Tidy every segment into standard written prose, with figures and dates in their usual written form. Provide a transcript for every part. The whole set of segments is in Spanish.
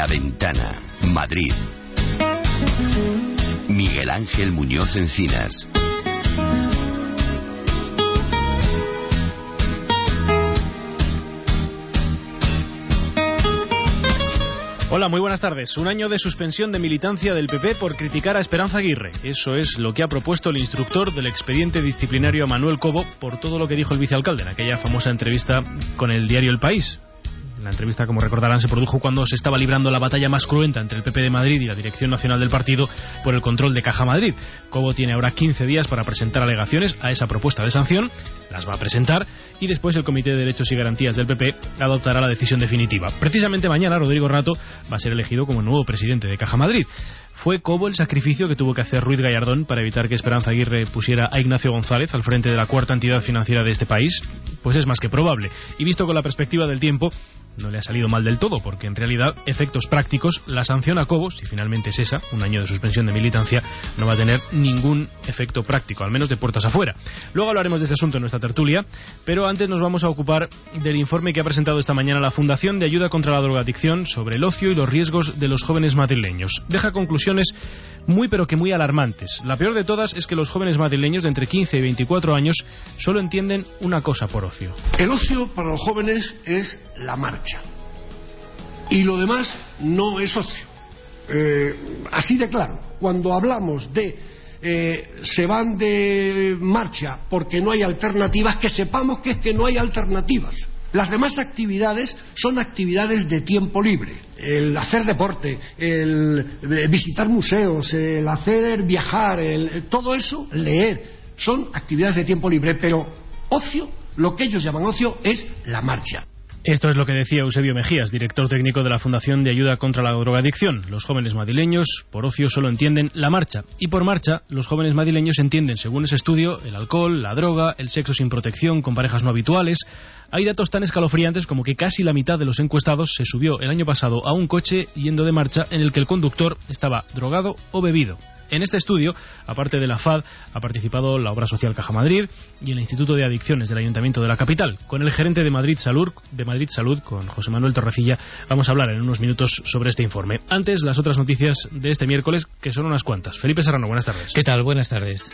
La Ventana, Madrid. Miguel Ángel Muñoz Encinas. Hola, muy buenas tardes. Un año de suspensión de militancia del PP por criticar a Esperanza Aguirre. Eso es lo que ha propuesto el instructor del expediente disciplinario a Manuel Cobo por todo lo que dijo el vicealcalde en aquella famosa entrevista con el diario El País. La entrevista, como recordarán, se produjo cuando se estaba librando la batalla más cruenta entre el PP de Madrid y la Dirección Nacional del partido por el control de Caja Madrid. Cobo tiene ahora 15 días para presentar alegaciones a esa propuesta de sanción, las va a presentar y después el Comité de Derechos y Garantías del PP adoptará la decisión definitiva. Precisamente mañana Rodrigo Rato va a ser elegido como nuevo presidente de Caja Madrid. ¿Fue Cobo el sacrificio que tuvo que hacer Ruiz Gallardón para evitar que Esperanza Aguirre pusiera a Ignacio González al frente de la cuarta entidad financiera de este país? Pues es más que probable. Y visto con la perspectiva del tiempo, no le ha salido mal del todo, porque en realidad, efectos prácticos, la sanción a Cobo, si finalmente es esa, un año de suspensión de militancia, no va a tener ningún efecto práctico, al menos de puertas afuera. Luego hablaremos de este asunto en nuestra tertulia, pero antes nos vamos a ocupar del informe que ha presentado esta mañana la Fundación de Ayuda contra la Drogadicción sobre el ocio y los riesgos de los jóvenes madrileños. Deja conclusiones muy pero que muy alarmantes. La peor de todas es que los jóvenes madrileños de entre 15 y 24 años solo entienden una cosa por ocio. El ocio para los jóvenes es la marcha. Y lo demás no es ocio. Así de claro. Cuando hablamos de se van de marcha porque no hay alternativas, que sepamos que es que no hay alternativas. Las demás actividades son actividades de tiempo libre. El hacer deporte, el visitar museos, el hacer viajar, todo eso, leer, son actividades de tiempo libre, pero ocio, lo que ellos llaman ocio, es la marcha. Esto es lo que decía Eusebio Mejías, director técnico de la Fundación de Ayuda contra la Drogadicción. Los jóvenes madrileños, por ocio, solo entienden la marcha. Y por marcha, los jóvenes madrileños entienden, según ese estudio, el alcohol, la droga, el sexo sin protección, con parejas no habituales. Hay datos tan escalofriantes como que casi la mitad de los encuestados se subió el año pasado a un coche yendo de marcha en el que el conductor estaba drogado o bebido. En este estudio, aparte de la FAD, ha participado la Obra Social Caja Madrid y el Instituto de Adicciones del Ayuntamiento de la capital. Con el gerente de Madrid Salud, con José Manuel Torrecilla, vamos a hablar en unos minutos sobre este informe. Antes, las otras noticias de este miércoles, que son unas cuantas. Felipe Serrano, buenas tardes. ¿Qué tal? Buenas tardes.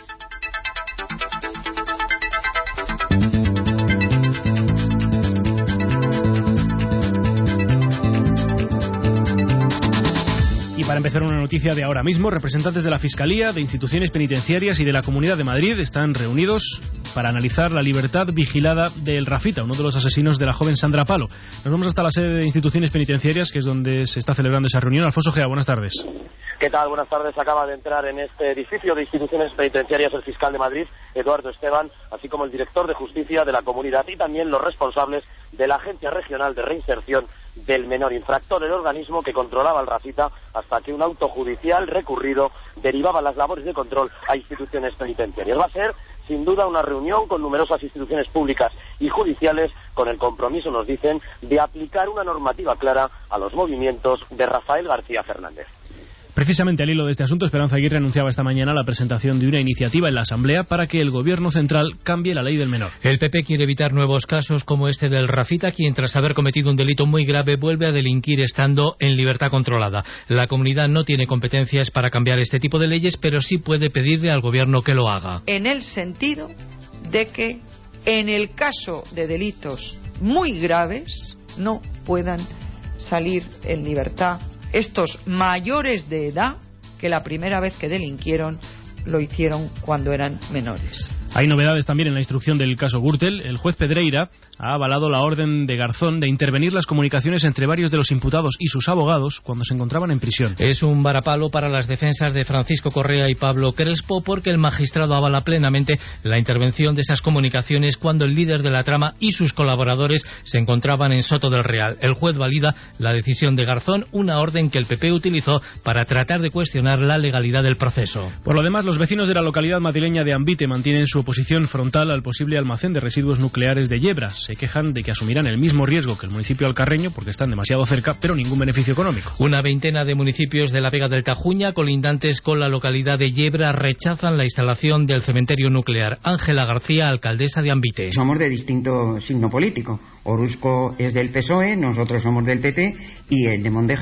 Para empezar, una noticia de ahora mismo. Representantes de la Fiscalía, de instituciones penitenciarias y de la Comunidad de Madrid están reunidos para analizar la libertad vigilada de El Rafita, uno de los asesinos de la joven Sandra Palo. Nos vamos hasta la sede de instituciones penitenciarias, que es donde se está celebrando esa reunión. Alfonso Gea, buenas tardes. ¿Qué tal? Buenas tardes. Acaba de entrar en este edificio de instituciones penitenciarias el fiscal de Madrid, Eduardo Esteban, así como el director de Justicia de la Comunidad y también los responsables de la Agencia Regional de Reinserción del Menor Infractor, el organismo que controlaba al Rafita hasta que un auto judicial recurrido derivaba las labores de control a instituciones penitenciarias. Va a ser, sin duda, una reunión con numerosas instituciones públicas y judiciales con el compromiso, nos dicen, de aplicar una normativa clara a los movimientos de Rafael García Fernández. Precisamente al hilo de este asunto, Esperanza Aguirre anunciaba esta mañana la presentación de una iniciativa en la Asamblea para que el Gobierno central cambie la ley del menor. El PP quiere evitar nuevos casos como este del Rafita, quien tras haber cometido un delito muy grave vuelve a delinquir estando en libertad controlada. La comunidad no tiene competencias para cambiar este tipo de leyes, pero sí puede pedirle al Gobierno que lo haga. En el sentido de que en el caso de delitos muy graves no puedan salir en libertad estos mayores de edad que la primera vez que delinquieron lo hicieron cuando eran menores. Hay novedades también en la instrucción del caso Gürtel. El juez Pedreira ha avalado la orden de Garzón de intervenir las comunicaciones entre varios de los imputados y sus abogados cuando se encontraban en prisión. Es un varapalo para las defensas de Francisco Correa y Pablo Crespo, porque el magistrado avala plenamente la intervención de esas comunicaciones cuando el líder de la trama y sus colaboradores se encontraban en Soto del Real. El juez valida la decisión de Garzón, una orden que el PP utilizó para tratar de cuestionar la legalidad del proceso. Por lo demás, los vecinos de la localidad madrileña de Ambite mantienen su oposición frontal al posible almacén de residuos nucleares de Yebra. Se quejan de que asumirán el mismo riesgo que el municipio alcarreño porque están demasiado cerca, pero ningún beneficio económico. Una veintena de municipios de la Vega del Tajuña, colindantes con la localidad de Yebra, rechazan la instalación del cementerio nuclear. Ángela García, alcaldesa de Ambite. Somos de distinto signo político. Oruzco es del PSOE, nosotros somos del PP y el de Mondéjar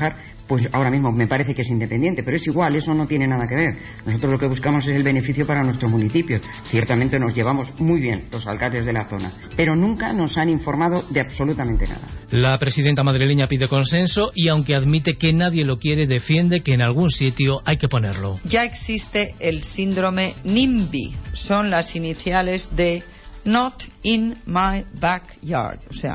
pues ahora mismo me parece que es independiente, pero es igual, eso no tiene nada que ver. Nosotros lo que buscamos es el beneficio para nuestros municipios. Ciertamente nos llevamos muy bien los alcaldes de la zona, pero nunca nos han informado de absolutamente nada. La presidenta madrileña pide consenso y, aunque admite que nadie lo quiere, defiende que en algún sitio hay que ponerlo. Ya existe el síndrome NIMBY, son las iniciales de Not in my backyard, o sea,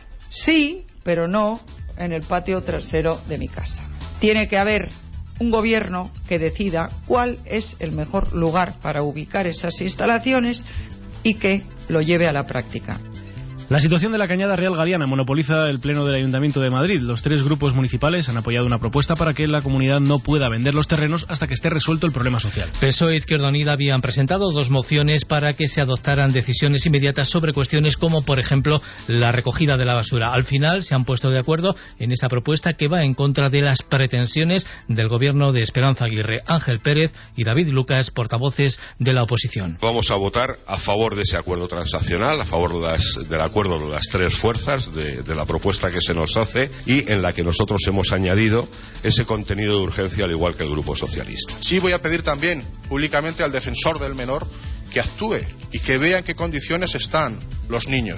sí, pero no en el patio trasero de mi casa. Tiene que haber un gobierno que decida cuál es el mejor lugar para ubicar esas instalaciones y que lo lleve a la práctica. La situación de la Cañada Real Galiana monopoliza el Pleno del Ayuntamiento de Madrid. Los 3 grupos municipales han apoyado una propuesta para que la comunidad no pueda vender los terrenos hasta que esté resuelto el problema social. PSOE e Izquierda Unida habían presentado 2 mociones para que se adoptaran decisiones inmediatas sobre cuestiones como, por ejemplo, la recogida de la basura. Al final se han puesto de acuerdo en esa propuesta que va en contra de las pretensiones del gobierno de Esperanza Aguirre. Ángel Pérez y David Lucas, portavoces de la oposición. Vamos a votar a favor de ese acuerdo transaccional, a favor del acuerdo de las 3 fuerzas de la propuesta que se nos hace y en la que nosotros hemos añadido ese contenido de urgencia, al igual que el Grupo Socialista. Sí, voy a pedir también públicamente al defensor del menor que actúe y que vea en qué condiciones están los niños.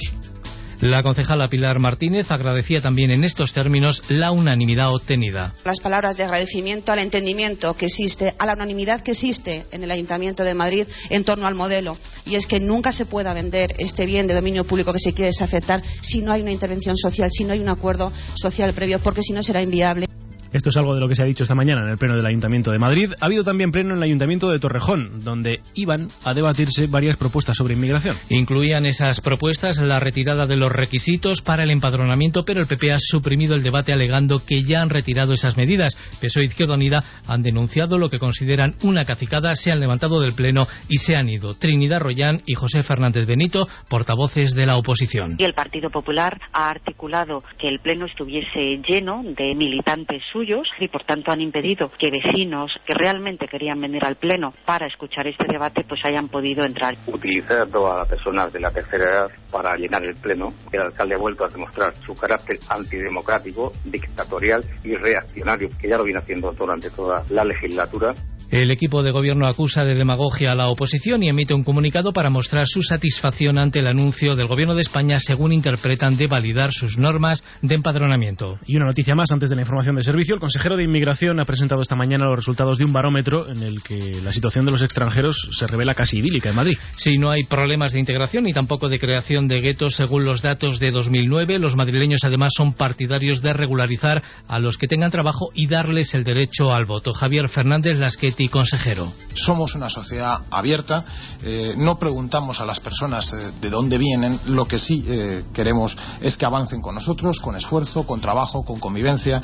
La concejala Pilar Martínez agradecía también en estos términos la unanimidad obtenida. Las palabras de agradecimiento al entendimiento que existe, a la unanimidad que existe en el Ayuntamiento de Madrid en torno al modelo, y es que nunca se pueda vender este bien de dominio público que se quiere desafectar si no hay una intervención social, si no hay un acuerdo social previo, porque si no será inviable. Esto es algo de lo que se ha dicho esta mañana en el Pleno del Ayuntamiento de Madrid. Ha habido también pleno en el Ayuntamiento de Torrejón, donde iban a debatirse varias propuestas sobre inmigración. Incluían esas propuestas la retirada de los requisitos para el empadronamiento, pero el PP ha suprimido el debate alegando que ya han retirado esas medidas. PSOE e Izquierda Unida han denunciado lo que consideran una cacicada, se han levantado del Pleno y se han ido. Trinidad Rollán y José Fernández Benito, portavoces de la oposición. Y el Partido Popular ha articulado que el Pleno estuviese lleno de militantes suyos y por tanto han impedido que vecinos que realmente querían venir al Pleno para escuchar este debate pues hayan podido entrar. Utilizando a personas de la tercera edad para llenar el Pleno, el alcalde ha vuelto a demostrar su carácter antidemocrático, dictatorial y reaccionario, que ya lo viene haciendo durante toda la legislatura. El equipo de gobierno acusa de demagogia a la oposición y emite un comunicado para mostrar su satisfacción ante el anuncio del Gobierno de España, según interpretan, de validar sus normas de empadronamiento. Y una noticia más antes de la información de servicio. El consejero de Inmigración ha presentado esta mañana los resultados de un barómetro en el que la situación de los extranjeros se revela casi idílica en Madrid. Sí, no hay problemas de integración ni tampoco de creación de guetos, según los datos de 2009. Los madrileños además son partidarios de regularizar a los que tengan trabajo y darles el derecho al voto. Javier Fernández Lasqueti, consejero. Somos una sociedad abierta, no preguntamos a las personas de dónde vienen, lo que sí queremos es que avancen con nosotros, con esfuerzo, con trabajo, con convivencia,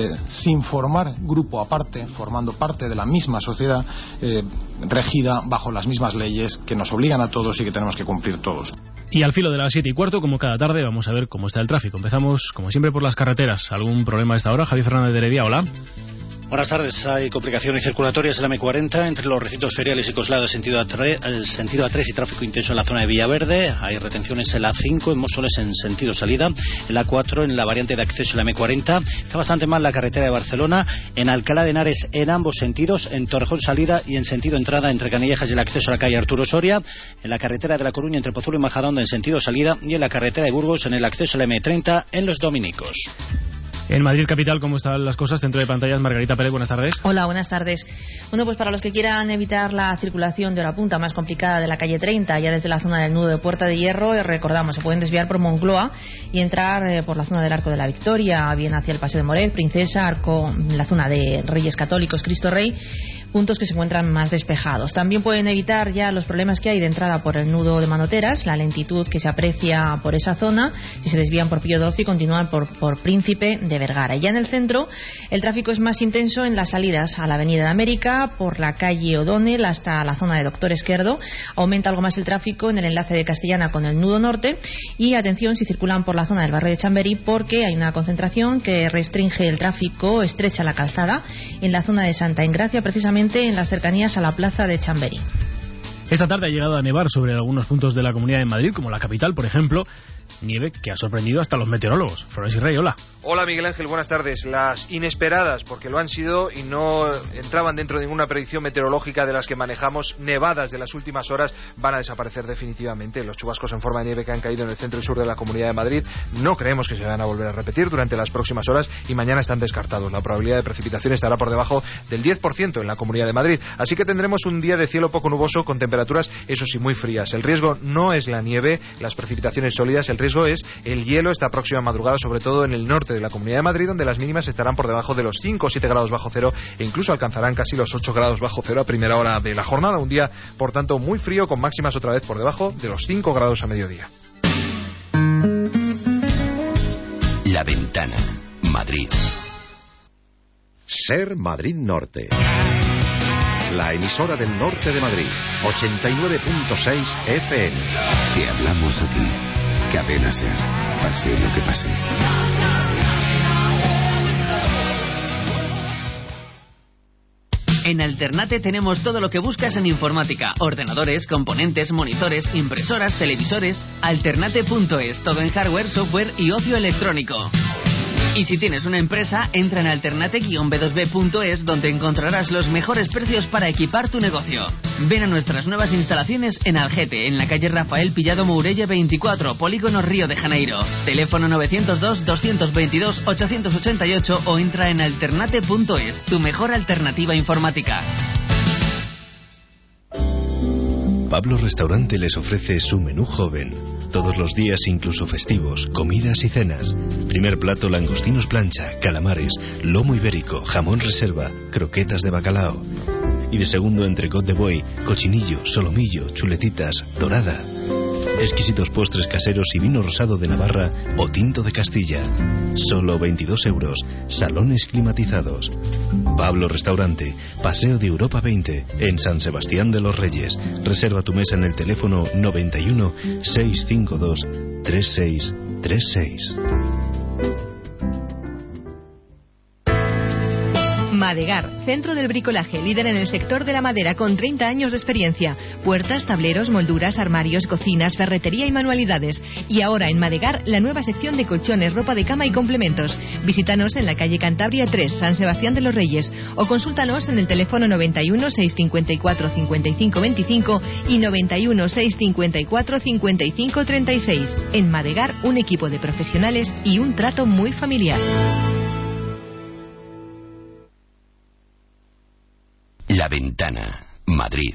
sin formar grupo aparte, formando parte de la misma sociedad, regida bajo las mismas leyes que nos obligan a todos y que tenemos que cumplir todos. Y al filo de las 7:15, como cada tarde, vamos a ver cómo está el tráfico. Empezamos, como siempre, por las carreteras. ¿Algún problema a esta hora? Javier Fernández de Heredia, hola. Buenas tardes. Hay complicaciones circulatorias en la M40 entre los recintos feriales y Coslada, sentido A3 y tráfico intenso en la zona de Villaverde. Hay retenciones en la A5 en Móstoles en sentido salida. En la A4 en la variante de acceso en la M40. Está bastante mal la carretera de Barcelona. En Alcalá de Henares en ambos sentidos. En Torrejón salida y en sentido entrada entre Canillejas y el acceso a la calle Arturo Soria. En la carretera de La Coruña entre Pozuelo y Majadahonda en sentido salida. Y en la carretera de Burgos en el acceso a la M30 en Los Dominicos. En Madrid capital, ¿cómo están las cosas? Centro de pantallas, Margarita Pérez, buenas tardes. Hola, buenas tardes. Bueno, pues para los que quieran evitar la circulación de hora punta más complicada de la calle 30, ya desde la zona del nudo de Puerta de Hierro, recordamos, se pueden desviar por Moncloa y entrar por la zona del Arco de la Victoria, bien hacia el Paseo de Moret, Princesa, Arco, la zona de Reyes Católicos, Cristo Rey, puntos que se encuentran más despejados. También pueden evitar ya los problemas que hay de entrada por el nudo de Manoteras, la lentitud que se aprecia por esa zona, si se desvían por Pío XII y continúan por Príncipe de Vergara. Y ya en el centro, el tráfico es más intenso en las salidas a la Avenida de América, por la calle O'Donnell hasta la zona de Doctor Esquerdo. Aumenta algo más el tráfico en el enlace de Castellana con el nudo norte. Y atención si circulan por la zona del barrio de Chamberí, porque hay una concentración que restringe el tráfico, estrecha la calzada en la zona de Santa Engracia, precisamente en las cercanías a la plaza de Chamberí. Esta tarde ha llegado a nevar sobre algunos puntos de la Comunidad de Madrid, como la capital, por ejemplo. nieve que ha sorprendido hasta los meteorólogos. Flores y Rey, hola. Hola Miguel Ángel, buenas tardes. Las inesperadas, porque lo han sido y no entraban dentro de ninguna predicción meteorológica de las que manejamos, nevadas de las últimas horas van a desaparecer definitivamente. Los chubascos en forma de nieve que han caído en el centro y sur de la Comunidad de Madrid no creemos que se van a volver a repetir durante las próximas horas y mañana están descartados. La probabilidad de precipitación estará por debajo del 10% en la Comunidad de Madrid. Así que tendremos un día de cielo poco nuboso con temperaturas, eso sí, muy frías. El riesgo no es la nieve, las precipitaciones sólidas, el riesgo es el hielo esta próxima madrugada, sobre todo en el norte de la Comunidad de Madrid, donde las mínimas estarán por debajo de los 5 o 7 grados bajo cero e incluso alcanzarán casi los 8 grados bajo cero a primera hora de la jornada. Un día, por tanto, muy frío, con máximas otra vez por debajo de los 5 grados a mediodía. La Ventana, Madrid. Ser Madrid Norte. La emisora del norte de Madrid, 89.6 FM. Te hablamos a ti. Cadena Ser. Pase lo que pase. En Alternate tenemos todo lo que buscas en informática. Ordenadores, componentes, monitores, impresoras, televisores. Alternate.es, todo en hardware, software y ocio electrónico. Y si tienes una empresa, entra en alternate-b2b.es, donde encontrarás los mejores precios para equipar tu negocio. Ven a nuestras nuevas instalaciones en Algete, en la calle Rafael Pillado Mourelle 24, Polígono Río de Janeiro. Teléfono 902-222-888 o entra en alternate.es, tu mejor alternativa informática. Pablo Restaurante les ofrece su menú joven. Todos los días, incluso festivos, comidas y cenas. Primer plato, langostinos plancha, calamares, lomo ibérico, jamón reserva, croquetas de bacalao. Y de segundo, entrecot de buey, cochinillo, solomillo, chuletitas, dorada. Exquisitos postres caseros y vino rosado de Navarra o tinto de Castilla. Solo 22 euros. Salones climatizados. Pablo Restaurante, Paseo de Europa 20, en San Sebastián de los Reyes. Reserva tu mesa en el teléfono 91 652 3636. Madegar, centro del bricolaje, líder en el sector de la madera con 30 años de experiencia. Puertas, tableros, molduras, armarios, cocinas, ferretería y manualidades. Y ahora en Madegar, la nueva sección de colchones, ropa de cama y complementos. Visítanos en la calle Cantabria 3, San Sebastián de los Reyes, o consúltanos en el teléfono 91 654 55 25 y 91 654 55 36. En Madegar, un equipo de profesionales y un trato muy familiar. La Ventana, Madrid.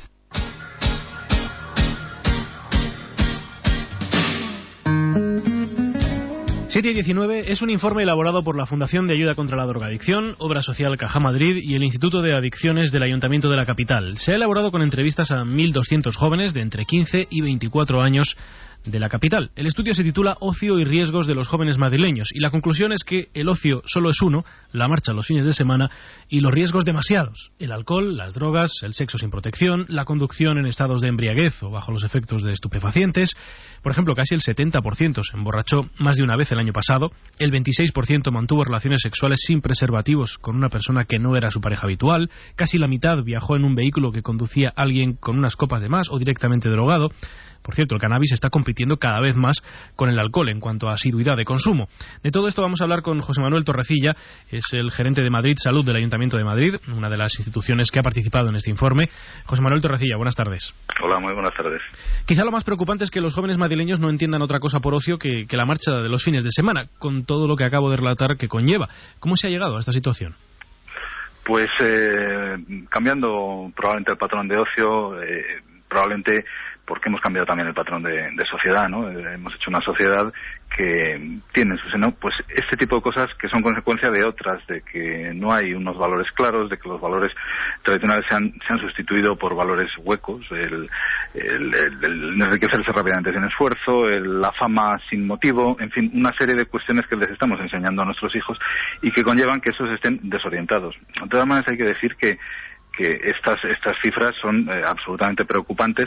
Siete y 19 es un informe elaborado por la Fundación de Ayuda contra la Drogadicción, Obra Social Caja Madrid y el Instituto de Adicciones del Ayuntamiento de la capital. Se ha elaborado con entrevistas a 1.200 jóvenes de entre 15 y 24 años de la capital. El estudio se titula Ocio y riesgos de los jóvenes madrileños y la conclusión es que el ocio solo es uno, la marcha los fines de semana, y los riesgos demasiados: el alcohol, las drogas, el sexo sin protección, la conducción en estados de embriaguez o bajo los efectos de estupefacientes. Por ejemplo, casi el 70% se emborrachó más de una vez el año pasado, el 26% mantuvo relaciones sexuales sin preservativos con una persona que no era su pareja habitual, casi la mitad viajó en un vehículo que conducía alguien con unas copas de más o directamente drogado. Por cierto, el cannabis está compitiendo cada vez más con el alcohol en cuanto a asiduidad de consumo. De todo esto vamos a hablar con José Manuel Torrecilla, es el gerente de Madrid Salud del Ayuntamiento de Madrid, una de las instituciones que ha participado en este informe. José Manuel Torrecilla, buenas tardes. Hola, muy buenas tardes. Quizá lo más preocupante es que los jóvenes madrileños no entiendan otra cosa por ocio que la marcha de los fines de semana, con todo lo que acabo de relatar que conlleva. ¿Cómo se ha llegado a esta situación? Pues cambiando probablemente el patrón de ocio, probablemente porque hemos cambiado también el patrón de sociedad, ¿no? Hemos hecho una sociedad que tiene en su seno pues este tipo de cosas que son consecuencia de otras, de que no hay unos valores claros, de que los valores tradicionales se han sustituido por valores huecos, el enriquecerse rápidamente sin esfuerzo, la fama sin motivo, en fin, una serie de cuestiones que les estamos enseñando a nuestros hijos y que conllevan que esos estén desorientados. De todas maneras hay que decir que estas cifras son absolutamente preocupantes,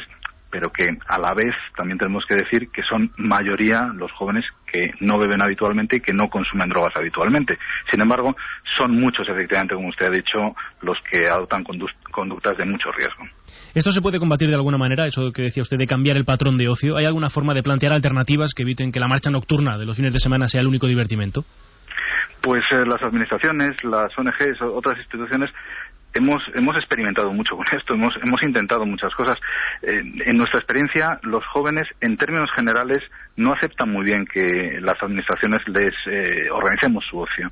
pero que a la vez también tenemos que decir que son mayoría los jóvenes que no beben habitualmente y que no consumen drogas habitualmente. Sin embargo, son muchos, efectivamente, como usted ha dicho, los que adoptan conductas de mucho riesgo. ¿Esto se puede combatir de alguna manera, eso que decía usted, de cambiar el patrón de ocio? ¿Hay alguna forma de plantear alternativas que eviten que la marcha nocturna de los fines de semana sea el único divertimento? Pues las administraciones, las ONGs, otras instituciones, hemos experimentado mucho con esto, hemos intentado muchas cosas. En nuestra experiencia, los jóvenes, en términos generales, no aceptan muy bien que las administraciones les organicemos su ocio.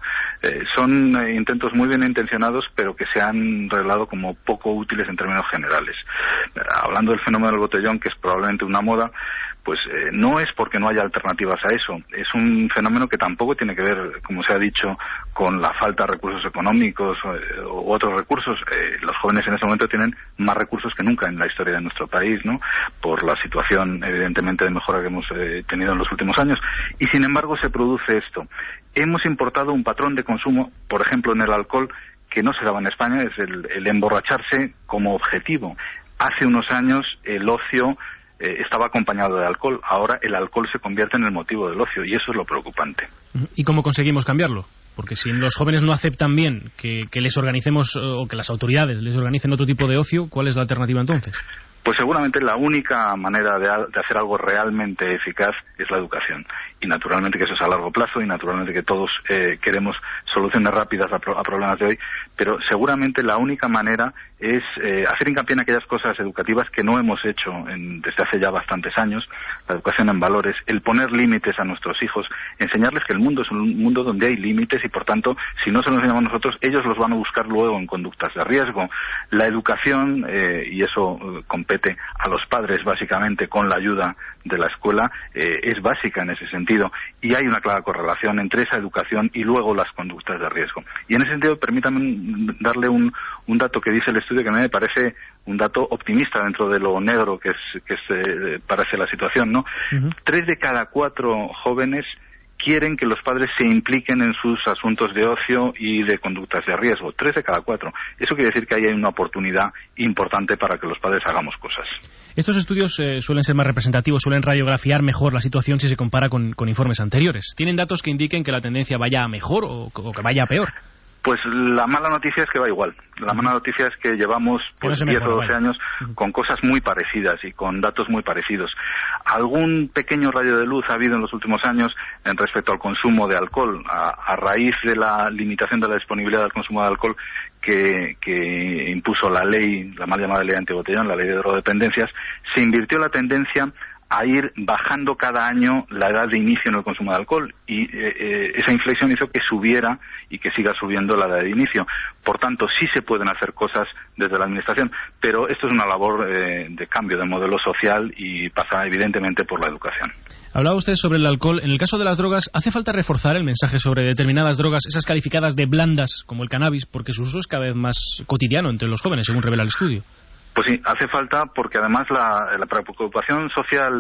Son intentos muy bien intencionados, pero que se han revelado como poco útiles en términos generales. Hablando del fenómeno del botellón, que es probablemente una moda, pues no es porque no haya alternativas a eso. Es un fenómeno que tampoco tiene que ver, como se ha dicho, con la falta de recursos económicos u otros recursos. Los jóvenes en este momento tienen más recursos que nunca en la historia de nuestro país, ¿no? Por la situación, evidentemente, de mejora que hemos tenido en los últimos años. Y, sin embargo, se produce esto. Hemos importado un patrón de consumo, por ejemplo, en el alcohol, que no se daba en España, es el emborracharse como objetivo. Hace unos años el ocio estaba acompañado de alcohol. Ahora el alcohol se convierte en el motivo del ocio y eso es lo preocupante. ¿Y cómo conseguimos cambiarlo? Porque si los jóvenes no aceptan bien que les organicemos o que las autoridades les organicen otro tipo de ocio, ¿cuál es la alternativa entonces? Pues seguramente la única manera de hacer algo realmente eficaz es la educación. Y naturalmente que eso es a largo plazo y naturalmente que todos queremos soluciones rápidas a problemas de hoy, pero seguramente la única manera es hacer hincapié en aquellas cosas educativas que no hemos hecho desde hace ya bastantes años, la educación en valores, el poner límites a nuestros hijos, enseñarles que el mundo es un mundo donde hay límites y por tanto, si no se los enseñamos nosotros, ellos los van a buscar luego en conductas de riesgo. La educación, y eso compete a los padres básicamente con la ayuda de la escuela, es básica en ese sentido y hay una clara correlación entre esa educación y luego las conductas de riesgo. Y en ese sentido permítanme darle un dato que dice el estudio que me parece un dato optimista dentro de lo negro que parece la situación, ¿no? 3 de cada 4 jóvenes quieren que los padres se impliquen en sus asuntos de ocio y de conductas de riesgo. 3 de cada 4. Eso quiere decir que ahí hay una oportunidad importante para que los padres hagamos cosas. Estos estudios suelen ser más representativos, suelen radiografiar mejor la situación si se compara con informes anteriores. ¿Tienen datos que indiquen que la tendencia vaya a mejor o que vaya a peor? Pues la mala noticia es que va igual. La mala noticia es que llevamos 10 o 12 años con cosas muy parecidas y con datos muy parecidos. Algún pequeño rayo de luz ha habido en los últimos años en respecto al consumo de alcohol. A raíz de la limitación de la disponibilidad del consumo de alcohol que impuso la ley, la mal llamada ley antibotellón, la ley de drogodependencias, se invirtió la tendencia a ir bajando cada año la edad de inicio en el consumo de alcohol y esa inflexión hizo que subiera y que siga subiendo la edad de inicio. Por tanto, sí se pueden hacer cosas desde la administración, pero esto es una labor de cambio de modelo social y pasa evidentemente por la educación. Hablaba usted sobre el alcohol. En el caso de las drogas, ¿hace falta reforzar el mensaje sobre determinadas drogas, esas calificadas de blandas como el cannabis, porque su uso es cada vez más cotidiano entre los jóvenes, según revela el estudio? Pues sí, hace falta porque además la preocupación social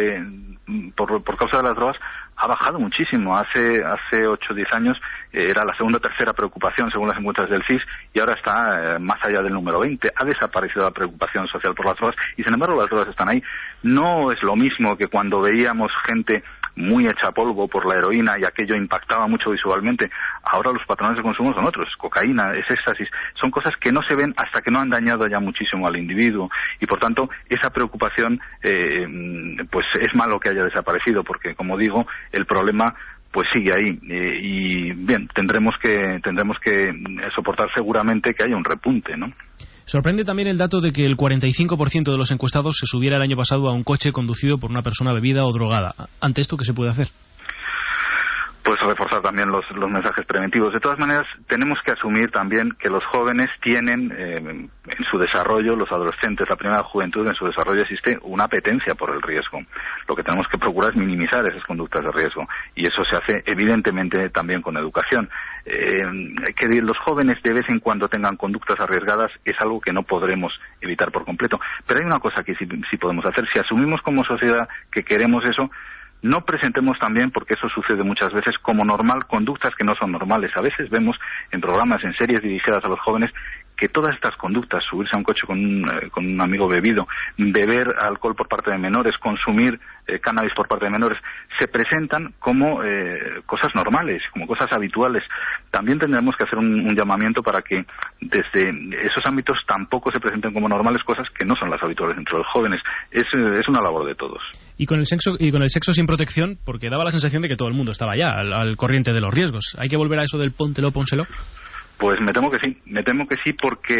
por causa de las drogas ha bajado muchísimo. Hace 8 o 10 años era la segunda o tercera preocupación según las encuestas del CIS y ahora está más allá del número 20. Ha desaparecido la preocupación social por las drogas y sin embargo las drogas están ahí. No es lo mismo que cuando veíamos gente muy hecha a polvo por la heroína y aquello impactaba mucho visualmente. Ahora los patrones de consumo son otros, es cocaína, es éxtasis, son cosas que no se ven hasta que no han dañado ya muchísimo al individuo y por tanto esa preocupación pues es malo que haya desaparecido porque como digo el problema pues sigue ahí y bien tendremos que soportar seguramente que haya un repunte, ¿no? Sorprende también el dato de que el 45% de los encuestados se subiera el año pasado a un coche conducido por una persona bebida o drogada. ¿Ante esto qué se puede hacer? Pues reforzar también los mensajes preventivos. De todas maneras, tenemos que asumir también que los jóvenes tienen en su desarrollo, los adolescentes, la primera juventud, en su desarrollo existe una apetencia por el riesgo. Lo que tenemos que procurar es minimizar esas conductas de riesgo y eso se hace evidentemente también con educación. Que los jóvenes de vez en cuando tengan conductas arriesgadas es algo que no podremos evitar por completo. Pero hay una cosa que sí podemos hacer. Si asumimos como sociedad que queremos eso, no presentemos también, porque eso sucede muchas veces, como normal conductas que no son normales. A veces vemos en programas, en series dirigidas a los jóvenes, que todas estas conductas, subirse a un coche con un amigo bebido, beber alcohol por parte de menores, consumir cannabis por parte de menores, se presentan como cosas normales, como cosas habituales. También tendremos que hacer un llamamiento para que desde esos ámbitos tampoco se presenten como normales cosas que no son las habituales entre los jóvenes. Es una labor de todos. Y con el sexo sin protección, porque daba la sensación de que todo el mundo estaba ya al corriente de los riesgos. ¿Hay que volver a eso del póntelo, pónselo? Pues me temo que sí, porque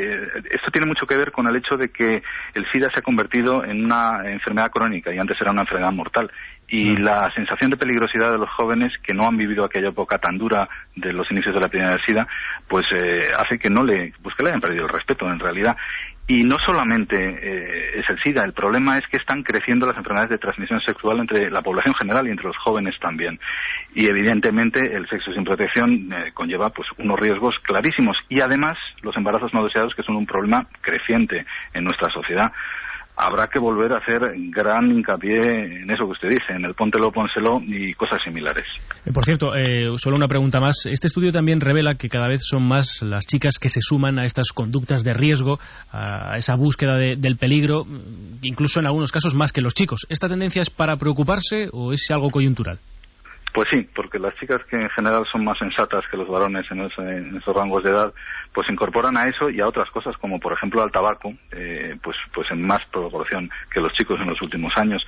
esto tiene mucho que ver con el hecho de que el SIDA se ha convertido en una enfermedad crónica y antes era una enfermedad mortal. Y la sensación de peligrosidad de los jóvenes que no han vivido aquella época tan dura de los inicios de la epidemia del SIDA, pues hace que que le hayan perdido el respeto en realidad. Y no solamente es el SIDA, el problema es que están creciendo las enfermedades de transmisión sexual entre la población general y entre los jóvenes también. Y evidentemente el sexo sin protección conlleva pues unos riesgos clarísimos. Y además los embarazos no deseados, que son un problema creciente en nuestra sociedad. Habrá que volver a hacer gran hincapié en eso que usted dice, en el póntelo, pónselo y cosas similares. Por cierto, solo una pregunta más. Este estudio también revela que cada vez son más las chicas que se suman a estas conductas de riesgo, a esa búsqueda del peligro, incluso en algunos casos más que los chicos. ¿Esta tendencia es para preocuparse o es algo coyuntural? Pues sí, porque las chicas, que en general son más sensatas que los varones en esos rangos de edad, pues se incorporan a eso y a otras cosas, como por ejemplo al tabaco, pues en más proporción que los chicos en los últimos años.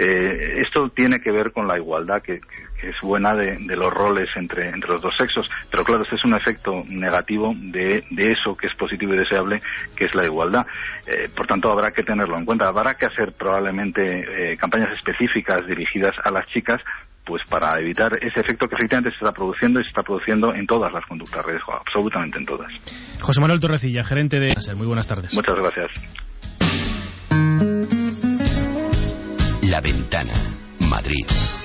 Esto tiene que ver con la igualdad que es buena de los roles entre los dos sexos, pero claro, este es un efecto negativo de eso que es positivo y deseable, que es la igualdad. Por tanto, habrá que tenerlo en cuenta. Habrá que hacer probablemente campañas específicas dirigidas a las chicas, pues para evitar ese efecto que efectivamente se está produciendo y se está produciendo en todas las conductas de riesgo, absolutamente en todas. José Manuel Torrecilla, gerente de ASER, muy buenas tardes. Muchas gracias. La Ventana, Madrid.